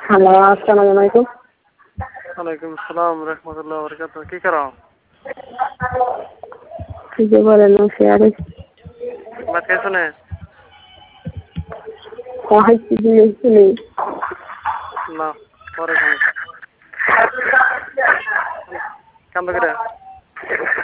Hello, আসসালামু আলাইকুম। ওয়ালাইকুম আসসালাম রহমতুল্লাহ বরকাতুহ। কি করো? কি যে বলেন না শেয়ারে ভাত খাইছো না? খাইছি দিয়েছি নেই। না, পরে খাবো। কান্দো করে